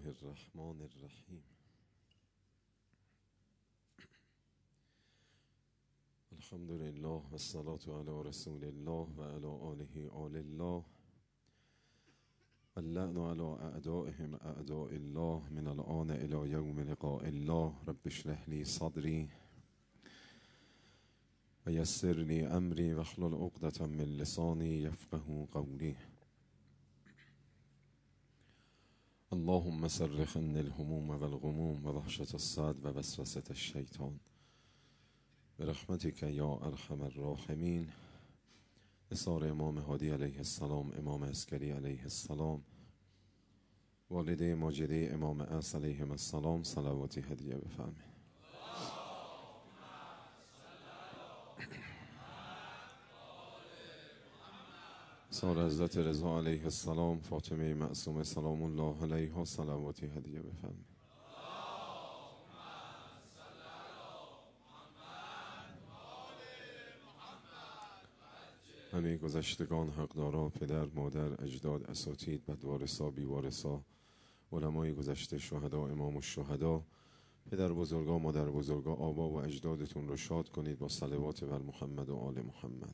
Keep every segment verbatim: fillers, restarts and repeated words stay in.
الرحمن الرحیم. الحمد لله و الصلاة علی رسول الله و علی آله آل الله و اللعن علی اعدائهم اعداء الله من الآن الی یوم لقاء الله. رب اشرح لی صدری و یسر لی امری واحلل عقدة من لسانی یفقهوا قولی. اللهم صرف عني الهموم والغموم و وحشة الصدر و وسوسة الشیطان برحمتك یا ارحم الراحمین. اثار امام هادی علیه السلام، امام عسکری علیه السلام، والده ماجده امام عص علیهم السلام، صلواتی هدیه بفرمایید. اثار حضرت رضا علیه السلام، فاطمه معصومه سلام الله علیها، صلواتی هدیه بفرمایید. همه گذشتگان، حقدارا، پدر، مادر، اجداد، اساتید، بدوارثا، بیوارثا، علمای گذشته، شهدا، امام الشهدا، پدر بزرگا، مادر بزرگا، آبا و اجدادتون رو شاد کنید با صلوات بر محمد و آل محمد.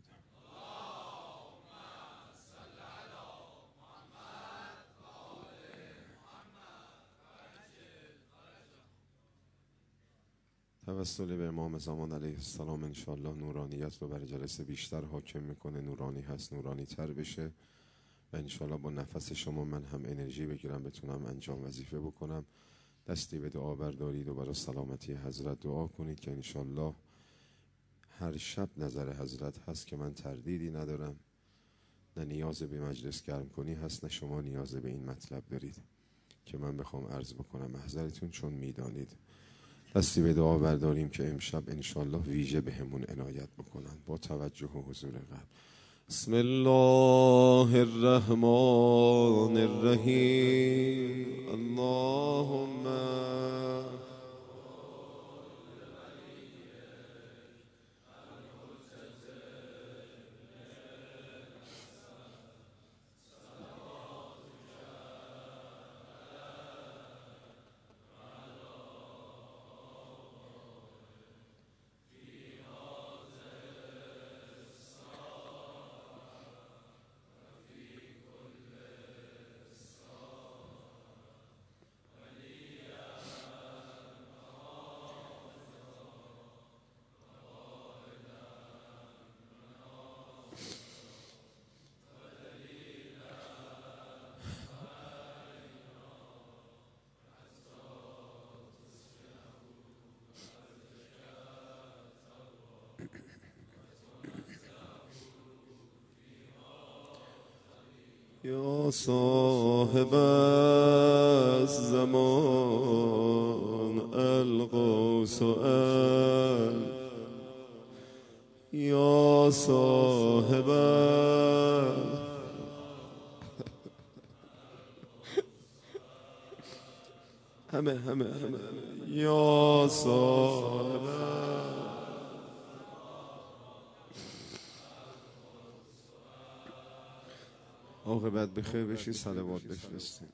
توسل به امام زمان علیه السلام انشاءالله نورانیت رو بر جلسه بیشتر حاکم میکنه، نورانی هست، نورانی تر بشه و انشاءالله با نفس شما من هم انرژی بگیرم، بتونم انجام وظیفه بکنم. دستی به دعا بردارید و برای سلامتی حضرت دعا کنید که انشاءالله هر شب نظر حضرت هست که من تردیدی ندارم، نه نیاز به مجلس گرم کنی هست، نه شما نیاز به این مطلب دارید که من بخوام عرض بکنم محضرتون، چون میدانید. دستی به دعا برداریم که امشب انشاءالله ویژه به همون عنایت بکنن با توجه و حضور قلب. بسم الله الرحمن الرحیم. اللهم یا صاحب الزمان الغوث ال یا صاحب همه همه همه یا صاحب عاقبت بخیر بشی، صلوات بفرستیم.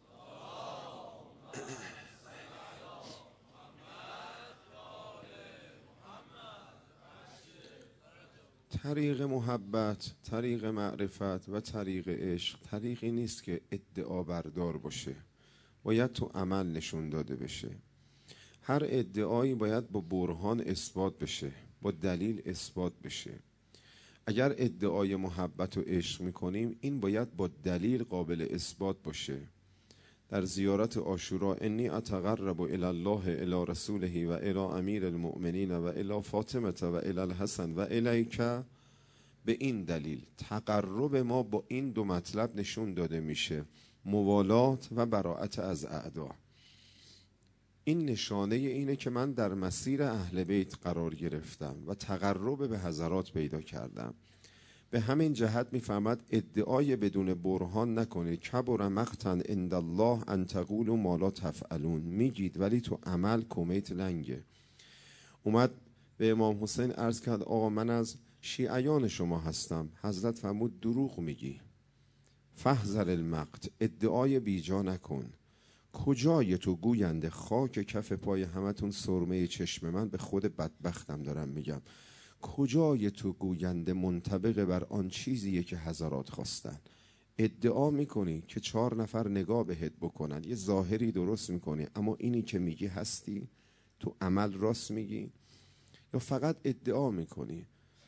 طریق محبت، طریق معرفت و طریق عشق طریقی نیست که ادعا بردار باشه، باید تو عمل نشون داده بشه. هر ادعایی باید با برهان اثبات بشه، با دلیل اثبات بشه. اگر ادعای محبت و عشق میکنیم این باید با دلیل قابل اثبات باشه. در زیارت عاشورا انی اتقرب الی الله الی رسوله و الی امیر المؤمنین و الی فاطمه و الی الحسن و الیک، به این دلیل تقرب ما با این دو مطلب نشون داده میشه، موالات و براءت از اعدا. این نشانه اینه که من در مسیر اهل بیت قرار گرفتم و تقرب به حضرات پیدا کردم. به همین جهت میفهمد ادعای بدون برهان نکنید. کبر مقتا عند الله ان تقولوا ما لا تفعلون. میگید ولی تو عمل کمیت لنگه. اومد به امام حسین عرض کرد آقا من از شیعیان شما هستم. حضرت فرمود دروغ میگی، فاحذر المقت، ادعای بیجا نکن. کجای تو گوینده خاک کف پای همتون سرمه چشم من، به خود بدبختم دارم میگم. کجای تو گوینده منطبق بر آن چیزیه که حضرات خواستن. ادعا میکنی که چهار نفر نگاه بهت بکنن، یه ظاهری درست میکنی، اما اینی که میگی هستی؟ تو عمل راست میگی یا فقط ادعا میکنی؟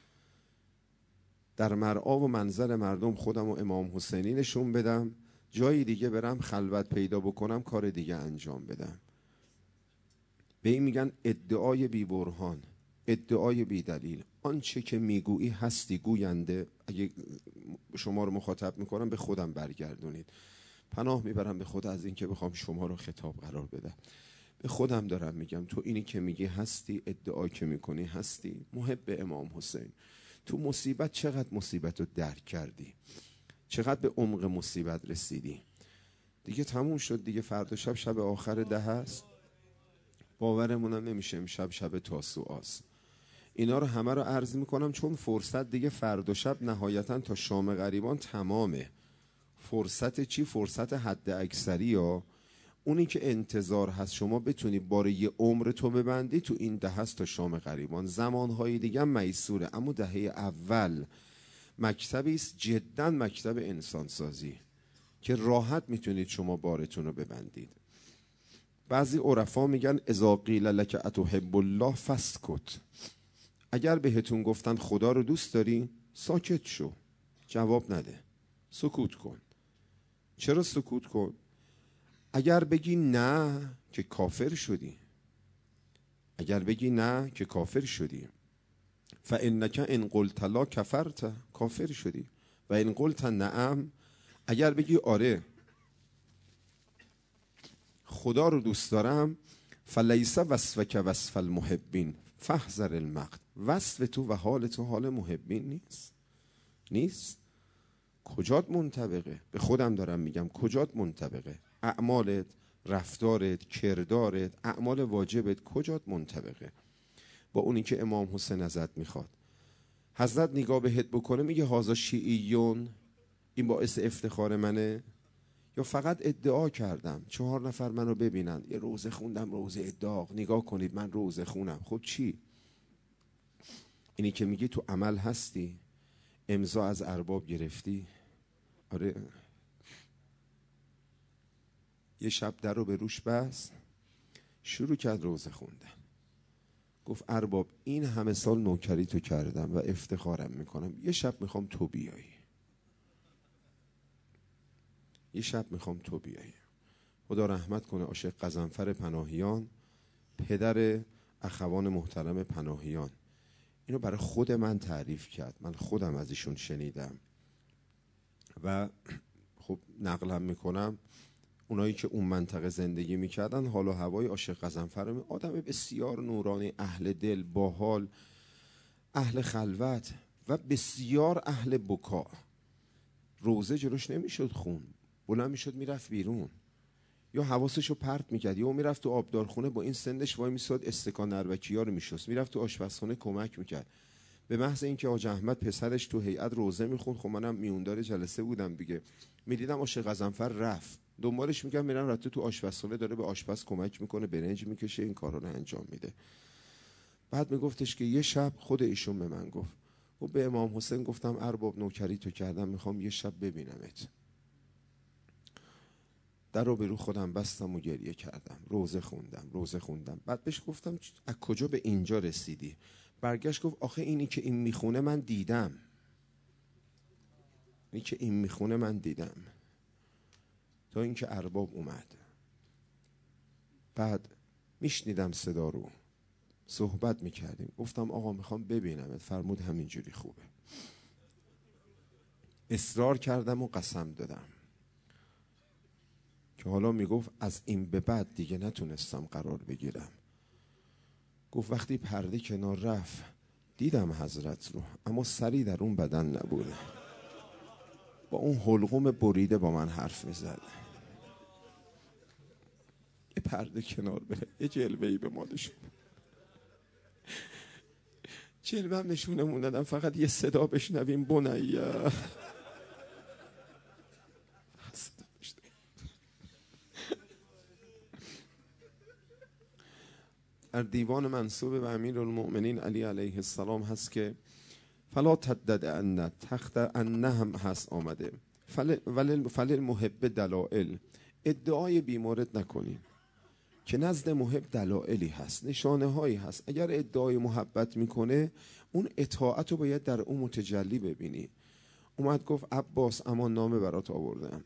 در مرعا و منظر مردم خودم و امام حسینی نشون بدم، جایی دیگه برم خلوت پیدا بکنم کار دیگه انجام بدم. به این میگن ادعای بی برهان، ادعای بی دلیل. آنچه که میگویی هستی گوینده. اگه شما رو مخاطب میکنم به خودم برگردونید. پناه میبرم به خود از این که بخوام شما رو خطاب قرار بدم. به خودم دارم میگم تو اینی که میگی هستی، ادعا که میکنی هستی. محب امام حسین، تو مصیبت چقدر مصیبت رو درک کردی، چقدر به عمق مصیبت رسیدی. دیگه تموم شد دیگه. فردا شب شب آخر ده هست. باورمونم نمیشه امشب شب تاسوعاست. اینا رو همه رو عرض میکنم چون فرصت دیگه فردا شب نهایتا تا شام غریبان تمامه. فرصت چی؟ فرصت حد اکثری ها. اونی که انتظار هست شما بتونی بار یه عمر تو ببندی تو این ده هست تا شام غریبان. زمانهای دیگه میسوره، اما دهه اول مکتبی است جدا مکتب انسانسازی که راحت میتونید شما بارتون رو ببندید. بعضی عرفا میگن اذا قیل لک اتحب الله فاسکت. اگر بهتون گفتن خدا رو دوست داری، ساکت شو، جواب نده، سکوت کن. چرا سکوت کن؟ اگر بگی نه که کافر شدی. اگر بگی نه که کافر شدی. فانک ان قلت لا کفرت، کافر شدی. و ان قلت نعم، اگر بگی آره خدا رو دوست دارم، فلیس وصفک وصف المحبین فاحذر المقت. وصف تو و حال تو حال محبین نیست. نیست. کجات منطبقه؟ به خودم دارم میگم کجات منطبقه؟ اعمالت، رفتارت، کردارت، اعمال واجبت کجات منطبقه با اونی که امام حسین ازت میخواد؟ حضرت نگاه بهت بکنه میگه هازا شیعیون، این باعث افتخار منه؟ یا فقط ادعا کردم چهار نفر منو ببینن، یه روزه خوندم، روزه ادعا، نگاه کنید من روزه خونم. خب چی؟ اینی که میگی تو عمل هستی؟ امضا از ارباب گرفتی؟ آره. یه شب در رو به روش بست، شروع کرد روزه خوندن. گفت ارباب این همه سال نوکری تو کردم و افتخارم میکنم، یه شب میخوام تو بیایی. یه شب میخوام تو بیایی. خدا رحمت کنه عاشق غضنفر پناهیان، پدر اخوان محترم پناهیان، اینو برای خود من تعریف کرد. من خودم از ایشون شنیدم و خب نقلم میکنم. اونایی که اون منطقه زندگی میکردن حال و هوای عاشق غضنفر، آدم بسیار نورانی، اهل دل، باحال، اهل خلوت و بسیار اهل بکا. روزه جلوش نمیشد خون، بلند میشد میرفت بیرون، یا حواسشو پرت میکرد، یا میرفت تو آبدارخونه با این سندش وای میساد استکان نربکی‌ها رو میشست، میرفت تو آشپزخونه کمک میکرد. به محض اینکه حاج احمد پسرش تو هیئت روزه میخوند، خب منم میوندار جلسه بودم دیگه، میدیدم عاشق غضنفر رفت، دنبالش میگم میرم رفته تو آشپزخونه داره به آشپز کمک میکنه، برنج میکشه، این کارا رو انجام میده. بعد میگفتش که یه شب خود ایشون به من گفت، و به امام حسین گفتم ارباب نوکری تو کردم، میخوام یه شب ببینمت. در رو به رو خودم بستم و گریه کردم، روزه خوندم روزه خوندم. بعد بهش گفتم از کجا به اینجا رسیدی؟ برگشت گفت آخه اینی که این میخونه من دیدم، اینی که این میخونه من دیدم. تا اینکه ارباب اومد، بعد میشنیدم صدا رو، صحبت میکردیم، گفتم آقا میخوام ببینمت. فرمود همینجوری خوبه. اصرار کردم و قسم دادم که حالا میگفت از این به بعد دیگه نتونستم قرار بگیرم. گفت وقتی پرده کنار رفت دیدم حضرت رو، اما سری در اون بدن نبوده، با اون حلقوم بریده با من حرف میزد. یه پرده کنار بره، یه جلوه‌ای به ما نشون، جلوه هم نشونمون دادم، فقط یه صدا بشنویم بنیه. در دیوان منسوب به امیرالمؤمنین علی علیه السلام هست که فلا تدد ان تخت ان هم هست آمده فل ولل فل محب دلائل، ادعای بیمورد نکنین که نزد محب دلائلی هست، نشانه هایی هست. اگر ادعای محبت میکنه اون اطاعت رو باید در اون متجلی ببینی. اومد گفت عباس امان نامه برات آوردم،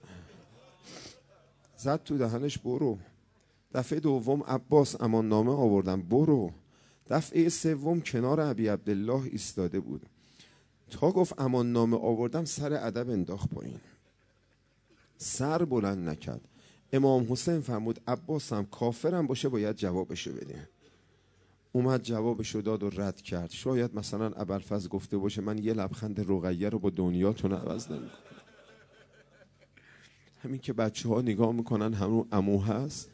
زد تو دهنش برو. دفعه دوم عباس امان نامه آوردم برو. دفعه سوم کنار ابی عبدالله ایستاده بود، تا گفت امان نامه آوردم سر ادب انداخت پایین، سر بلند نکرد. امام حسین فرمود عباسم کافرم باشه باید جوابشو بده. اومد جوابشو داد و رد کرد. شاید مثلا ابوالفضل گفته باشه من یه لبخند رقیه رو با دنیاتون عوض نمیکنم. همین که بچه ها نگاه میکنن همون عمو هست.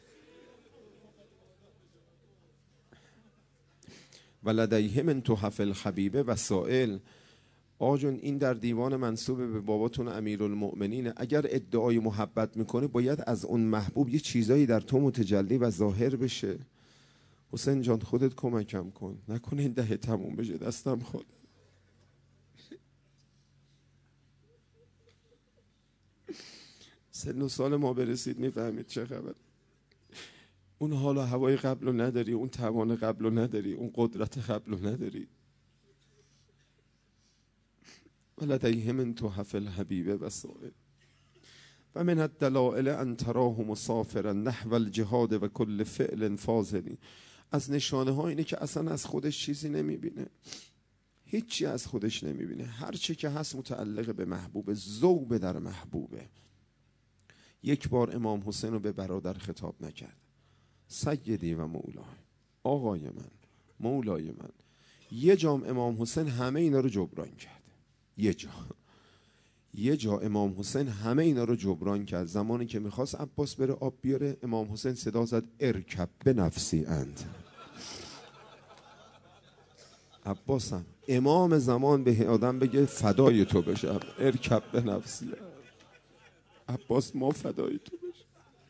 ولدیهم من تحف الحبیبه وسائل. آجون این در دیوان منسوب به باباتون امیرالمؤمنین. اگر ادعای محبت میکنه باید از اون محبوب یه چیزایی در تو متجلی و ظاهر بشه. حسین جان خودت کمکم کن، نکنه این دهه تموم بشه دستم خود. سن و سال ما برسید میفهمید چه خبر. اون حال و هوای قبل رو نداری، اون توان قبل رو نداری، اون قدرت قبل رو نداری. ولدیهم من تحف الحبیبه وسائل و من الدلائل ان تراه مسافرا نحو الجهاد و کل فعل فاضلی. از نشانه ها اینه که اصلا از خودش چیزی نمیبینه، هیچی از خودش نمیبینه، هر چی که هست متعلق به محبوب، ذوب در محبوبه. یک بار امام حسین رو به برادر خطاب نکرد، سیدی و مولای، آقای من، مولای من. یه جام امام حسین همه اینا رو جبران کرد. یه جا یه جا امام حسین همه اینا رو جبران کرد. زمانی که میخواست عباس بره آب بیاره، امام حسین صدا زد ارکب به نفسی اند. عباسم امام زمان به آدم بگه فدای تو بشم، ارکب به نفسی اند. عباس ما فدای تو بشم.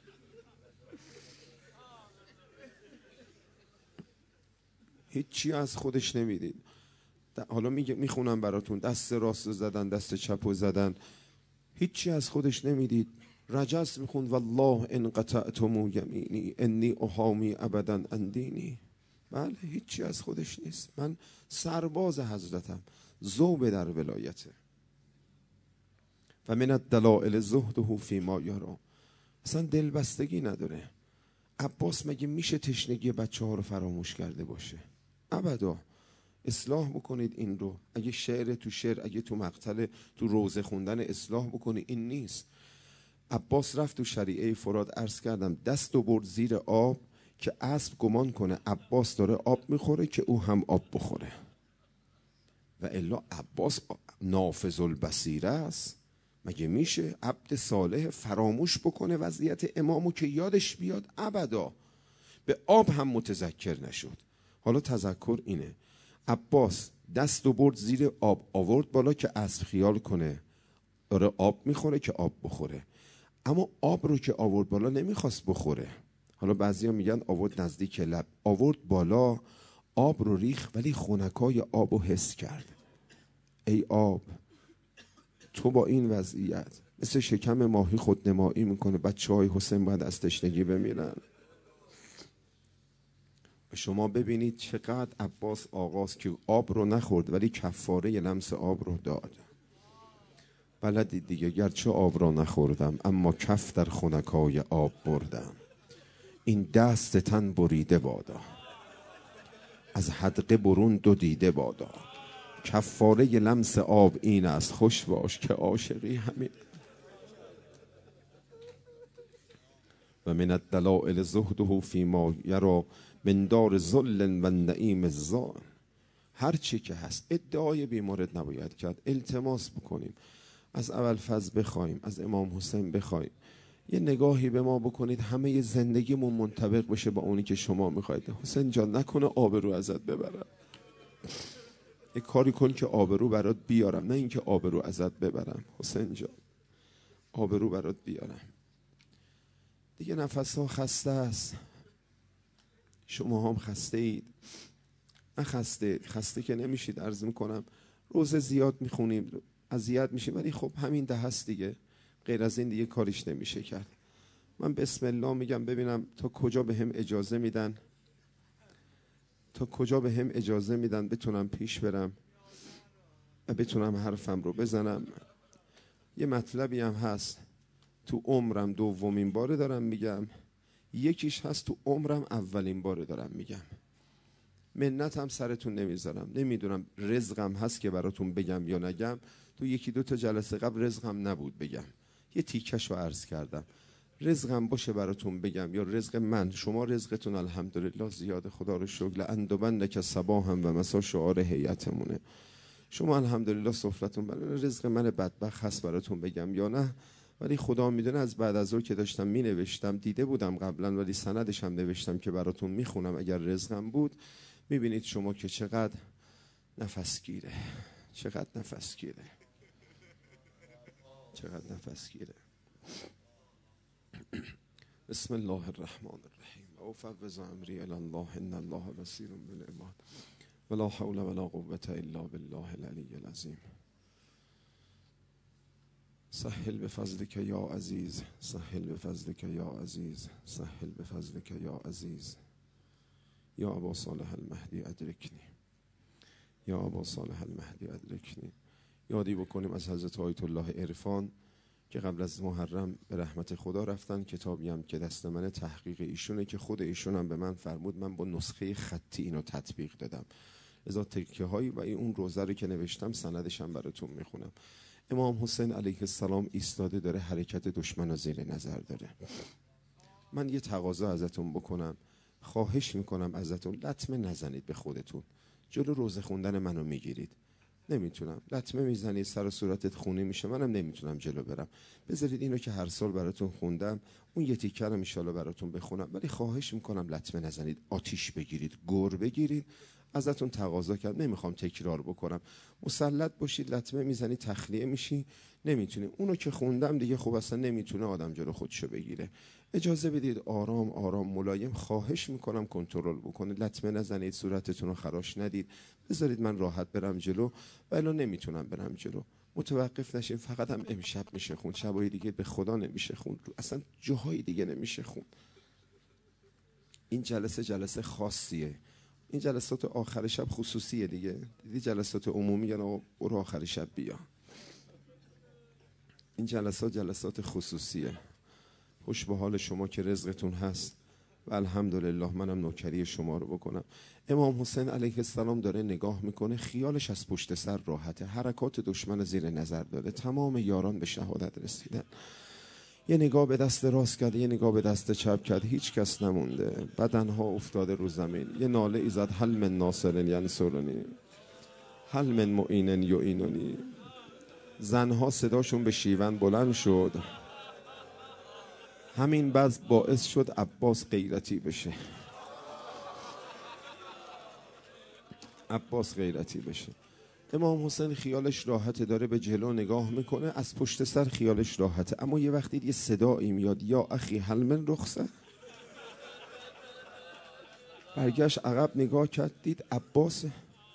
هیچی از خودش نمیدید. حالا میگه میخونم براتون، دست راست زدن، دست چپو زدن، هیچی از خودش نمیدید. رجس میخون والله ان قطعتم یمینی انی احامی ابدا اندینی. بله هیچی از خودش نیست. من سرباز حضرتم، ذوب در ولایته. و من الدلائل زهده فی ما یرا. اصلا دلبستگی نداره. عباس مگه میشه تشنگی بچه ها رو فراموش کرده باشه؟ ابدا. اصلاح بکنید این رو. اگه شعر تو شعر، اگه تو مقتل تو روزه خوندن اصلاح بکنید. این نیست. عباس رفت تو شریعه فرات، عرض کردم دست و برد زیر آب که اسب گمان کنه عباس داره آب میخوره که او هم آب بخوره. و الا عباس نافذ البصیره است. مگه میشه عبد صالح فراموش بکنه وضعیت امامو که یادش بیاد؟ ابدا. به آب هم متذکر نشد. حالا تذکر اینه، عباس دست و برد زیر آب، آورد بالا که اسب خیال کنه داره آب میخوره که آب بخوره. اما آب رو که آورد بالا نمیخواست بخوره. حالا بعضیا میگن آورد نزدیک لب، آورد بالا، آب رو ریخ، ولی خنکای آب رو حس کرد. ای آب، تو با این وضعیت مثل شکم ماهی خودنمایی میکنه. بچه های حسین باید از تشنگی بمیرن. شما ببینید چقدر عباس آغاز که آب رو نخورد ولی کفاره لمس آب رو داد. بلدید دیگه، گرچه آب را نخوردم اما کف در خنکای آب بردم. این دست تن بریده بادا، از حدقه برون دو دیده بادا. کفاره لمس آب این است، خوش باش که عاشقی همین. و من الدلائل زهده فی ما یرا من دار ذل و نعیم الزان. هر چی که هست ادعای بیمورد نباید کرد. التماس بکنیم، از ابوالفضل بخوایم، از امام حسین بخوایم، یه نگاهی به ما بکنید، همه زندگیمون منطبق بشه با اونی که شما میخواید. حسین جان نکنه آبرو ازت ببرم. یه کاری کن که آبرو برات بیارم، نه اینکه آبرو ازت ببرم. حسین جان آبرو برات بیارم. دیگه نفس ها خسته است. شما هم خسته اید. نه خسته خسته که نمیشید، عرض میکنم روزه زیاد میخونیم اذیت میشیم، ولی خب همین ده هست دیگه، غیر از این دیگه کاریش نمیشه کرد. من بسم الله میگم ببینم تا کجا به هم اجازه میدن، تا کجا به هم اجازه میدن بتونم پیش برم و بتونم حرفم رو بزنم. یه مطلبی هم هست تو عمرم دومین باره دارم میگم، یکیش هست تو عمرم اولین باره دارم میگم. منت هم سرتون نمیذارم، نمیدونم رزقم هست که براتون بگم یا نگم. تو یکی دو تا جلسه قبل رزقم نبود بگم، یه تیکش رو عرض کردم. رزقم باشه براتون بگم یا رزق من، شما رزقتون الحمدلله زیاده خدا رو شکر. لأندبن که صباحم و مسا شعار هیئتمونه. شما الحمدلله سفرتون برای رزق من بدبخت هست براتون بگم یا نه، ولی خدا میدونه از بعد از اون که داشتم می نوشتم دیده بودم قبلا، ولی سندش هم نوشتم که براتون میخونم اگر رزقم بود. میبینید شما که چقدر نفسگیره، چقدر نفسگیره، چقدر نفسگیره. بسم الله الرحمن الرحیم. افوض امری الی الله ان الله بصیر بالعباد ولا حول ولا قوة الا بالله العلی العظیم. سهل بفضلک یا عزیز، سهل بفضلک یا عزیز، سهل بفضلک یا عزیز. یا ابا صالح المهدی ادرکنی، یا ابا صالح المهدی ادرکنی. یادی بکنیم از حضرت آیت الله عرفان که قبل از محرم به رحمت خدا رفتن. کتابی هم که دست من تحقیق ایشونه که خود ایشون هم به من فرمود، من با نسخه خطی اینو تطبیق دادم. لذا تکه هایی و این اون روزه رو که نوشتم سندش هم براتون میخونم. امام حسین علیه السلام ایستاده داره حرکت دشمن رو زیر نظر داره. من یه تقاضا ازتون بکنم، خواهش میکنم ازتون لطمه نزنید به خودتون. جلو روزه خوندن منو میگیرید، نمیتونم. لطمه میزنید سر و صورتت خونی میشه، منم نمیتونم جلو برم. بذارید اینو که هر سال براتون خوندم اون یه تیکه رو ان شاءالله براتون بخونم، ولی خواهش میکنم لطمه نزنید، آتیش بگیرید، گور بگیرید. ازتون تقاضا کردم، نمیخوام تکرار بکنم. مسلط باشید، لطمه میزنید تخلیه میشی، نمیتونیم. اونو که خوندم دیگه خب اصلا نمیتونه آدم جلو خودشو بگیره. اجازه بدید آرام آرام ملایم، خواهش میکنم کنترل بکنید، لطمه نزنید، صورتتون رو خراش ندید، بذارید من راحت برم جلو. ولی نمیتونم برم جلو، متوقف نشین. فقط هم امشب میشه خون، شبای دیگه به خدا نمیشه خون، اصلا جاهای دیگه نمیشه خون. این جلسه جلسه خاصیه، این جلسات آخر شب خصوصیه دیگه. دیدی جلسات عمومی یا برو آخر شب بیا، این جلسات جلسات خصوصیه. خوش به حال شما که رزقتون هست و الحمدلله منم نوکری شما رو بکنم. امام حسین علیه السلام داره نگاه میکنه، خیالش از پشت سر راحته، حرکات دشمن زیر نظر داره، تمام یاران به شهادت رسیدن. یه نگاه به دست راست کرد، یه نگاه به دست چپ کرد، هیچ کس نمونده، بدنها افتاده رو زمین. یه ناله ای زد، هل من ناصر ینصرنی، هل من معین یعیننی. زنها صداشون به شیون بلند شد. همین بعض باعث شد عباس غیرتی بشه، عباس غیرتی بشه. امام حسین خیالش راحته، داره به جلو نگاه میکنه، از پشت سر خیالش راحته. اما یه وقتی یه صدایی میاد، یا اخی هل من رخصه. برگشت عقب نگاه کرد، دید عباس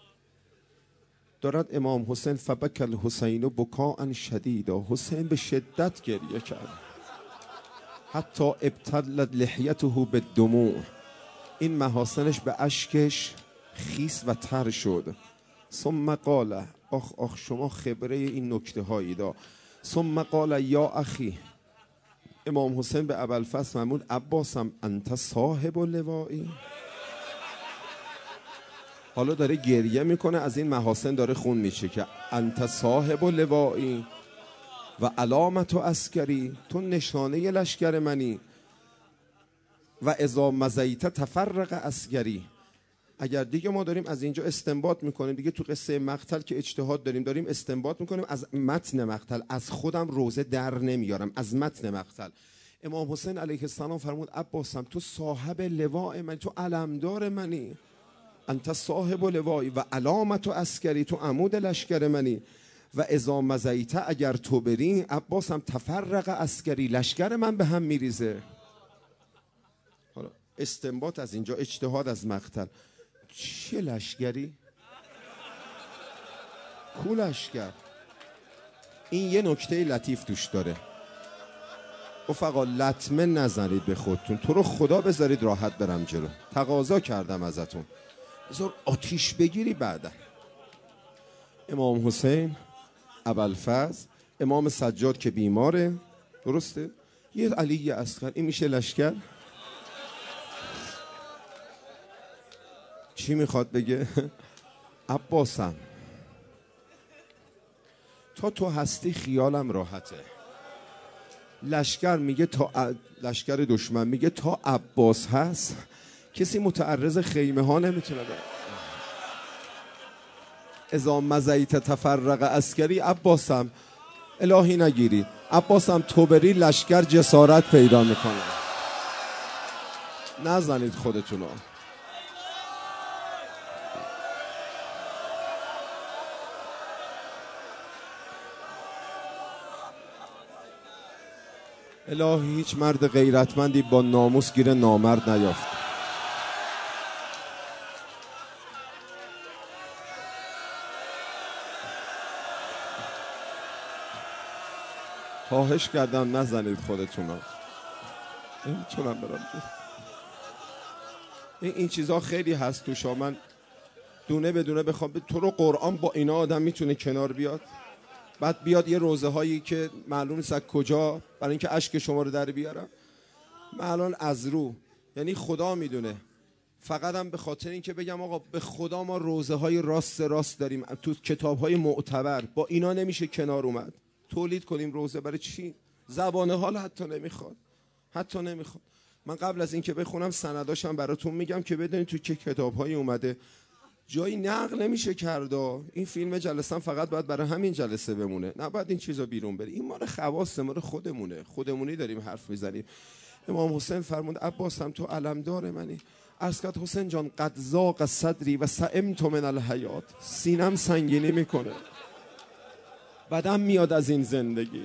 دارد امام حسین. فبک الحسین بکاء شدیدا، حسین به شدت گریه کرد، حتی ابتلت لحیته بالدموع، این محاسنش به اشکش خیس و تر شد. ثم قال، آخ آخ شما خبره این نکته هایی دا. ثم قال یا اخی، امام حسین به ابوالفضل فرمود عباسم انت صاحب اللوائی. حالا داره گریه میکنه، از این محاسن داره خون میشه که انت صاحب اللوائی و علامت و عسکری، تو نشانه لشکر منی. و اذا مزیت تفرق عسکری. اگر دیگه ما داریم از اینجا استنباط میکنیم دیگه، تو قصه مقتل که اجتهاد داریم داریم استنباط میکنیم از متن مقتل، از خودم روزه در نمیارم، از متن مقتل. امام حسین علیه السلام فرمود عباسم تو صاحب لواء من، تو علمدار منی. انت صاحب لوائی و علامت و عسکری، تو عمود لشکر منی. و اذا مزیت، اگر تو بری عباسم تفرق عسکری، لشکر من به هم میریزه. حالا استنباط از اینجا، اجتهاد از مقتل. چیه لشگری؟ کو لشگر؟ این یه نکته لطیف توش داره. رفقا لطمه نزنید به خودتون، تو رو خدا بذارید راحت برم جلو. تقاضا کردم ازتون بذار آتیش بگیری. بعدا امام حسین، ابوالفضل، امام سجاد که بیماره، درسته؟ یه علی اصغر، این میشه لشکر؟ چی میخواد بگه؟ عباسم تا تو هستی خیالم راحته. لشکر میگه تا ا... لشکر دشمن میگه تا عباس هست کسی متعرض خیمه ها نمیتونه بره. اذا مزیت تفرق عسکری، عباسم الهی نگیری، عباسم تو بری لشکر جسارت پیدا میکنه. نزنید خودتونو. الهی هیچ مرد غیرتمندی با ناموس گیر نامرد نیافت. خواهش کردم نزنید خودتونو. نمیتونم برم جو. این, این چیزها خیلی هست توش. من دونه بدونه بخوام تو رو قرآن با اینا آدم میتونه کنار بیاد؟ بعد بیاد یه روزه هایی که معلوم نیست از کجا برای اینکه اشک شما رو در بیارم. من الان از رو، یعنی خدا میدونه، فقط هم به خاطر اینکه بگم آقا به خدا ما روزه های راست راست داریم تو کتاب های معتبر، با اینا نمیشه کنار اومد. تولید کنیم روزه، برای چی؟ زبان حال حتی نمیخواد، حتی نمیخواد. من قبل از اینکه بخونم سنداشم براتون میگم که بدونید تو چه کتاب‌هایی اومده. جایی نقل نمیشه کرد. این فیلم جلسه فقط باید برای همین جلسه بمونه، نه باید این چیزا بیرون بره. این مال خواص، مال خودمونه، خودمونی داریم حرف میزنیم. امام حسین فرمود عباسم تو علمدار منی. عرض کرد حسین جان قد ضاق صدری و سئمت من الحیات، سینم سنگینی میکنه، بدم میاد از این زندگی.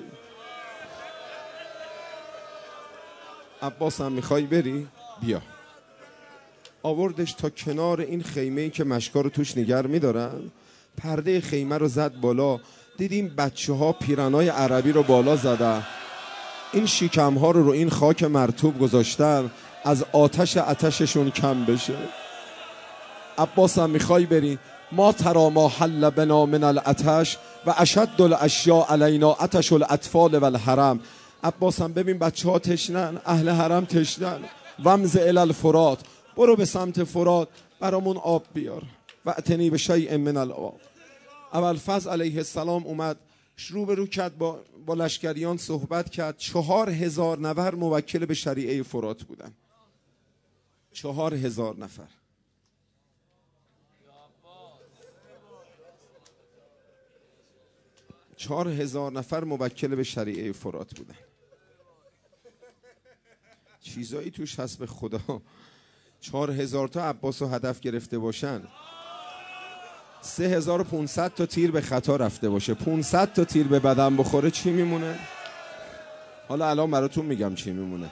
عباسم میخوای بری؟ بیا. آوردش تا کنار این خیمه‌ای که مشکا رو توش نگر میدارن. پرده خیمه رو زد بالا. دیدیم بچه ها پیرنای عربی رو بالا زدن، این شیکم ها رو رو این خاک مرطوب گذاشتن از آتش آتششون کم بشه. عباسم میخوای بری؟ ما ترا ما حل بنا من العطش و اشد الاشیاء علینا عطش الاطفال و الحرم. عباسم ببین بچه ها تشنن، اهل حرم تشنن، ومز الی الفرات، برو به سمت فرات برامون آب بیار. و اتنی به شیء من الآب. ابوالفضل علیه السلام اومد شروع به رو کرد با, با لشکریان صحبت کرد. چهار هزار نفر موکل به شریعه فرات بودن. چهار هزار نفر. چهار هزار نفر موکل به شریعه فرات بودن. چیزایی توش هست به خدا. چهار هزار تا عباس رو هدف گرفته باشن، سه هزار و پونصد تا تیر به خطا رفته باشه، پونصد تا تیر به بدن بخوره، چی میمونه؟ حالا الان براتون میگم چی میمونه.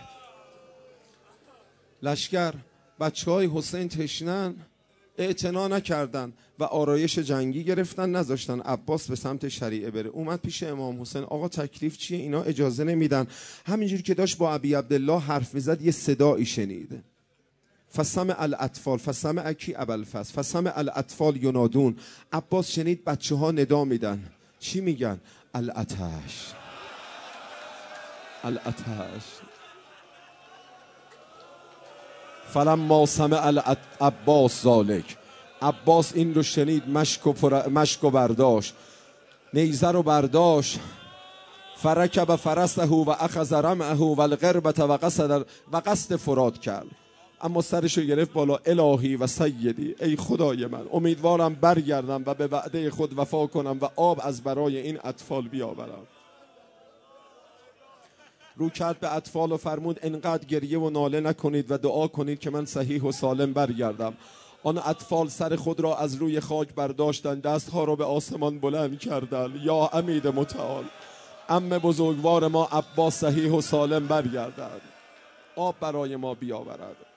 لشکر بچه های حسین تشنن، اعتنا نکردن و آرایش جنگی گرفتن، نذاشتن عباس به سمت شریعه بره. اومد پیش امام حسین، آقا تکلیف چیه؟ اینا اجازه نمیدن. همینجوری که داشت با ابی عبدالله حرف میزد یه صدایی شنید. فسمع الاطفال فسمع اکی ابوالفضل فسمع الاطفال ینادون. عباس شنید بچه ها ندا میدن. چی میگن؟ الاتش، الاتش. فلما سمع العباس ذالک، عباس این رو شنید مشک و, پر... مشک و برداشت، نیزه رو برداشت. فرکب فرسه و اخذ رمعه و القربة و قصد و قصد فرات کرد. اما سرشو گرفت بالا. الهی و سیدی، ای خدای من، امیدوارم برگردم و به وعده خود وفا کنم و آب از برای این اطفال بیاورم. رو کرد به اطفال و فرمود انقدر گریه و ناله نکنید و دعا کنید که من صحیح و سالم برگردم. آن اطفال سر خود را از روی خاک برداشتند، دستها را به آسمان بلند کردند. یا امید متعال، عم بزرگوار ما عباس صحیح و سالم برگردد، آب برای ما بیاورد.